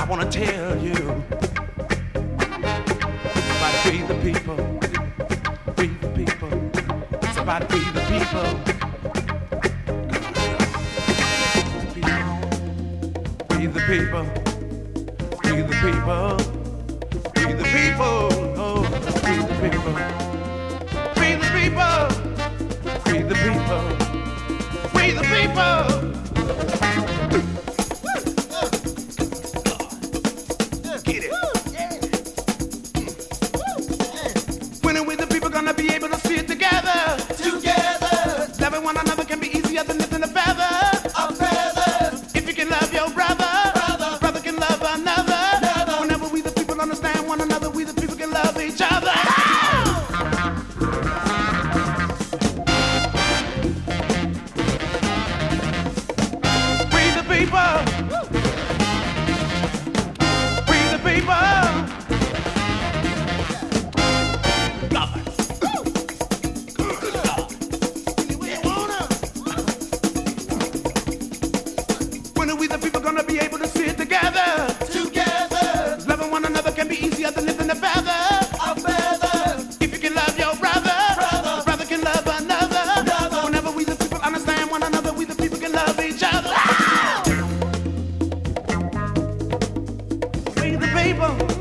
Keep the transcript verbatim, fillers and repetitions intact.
wanna tell you about we the people, we the people. It's about we the people. We the people, we the people, we the people, oh, we the people, we the people, we the people, we the people. Be able to sit together, together. Loving one another can be easier than lifting a feather, a feather. If you can love your brother, brother, brother can love another. another. Whenever we the people understand one another, we the people can love each other. We the people, we the people. Be able to sit together, together. Loving one another can be easier than lifting a feather, a feather. If you can love your brother, brother, brother can love another. another. Whenever we the people understand one another, we the people can love each other. Ah! We the people.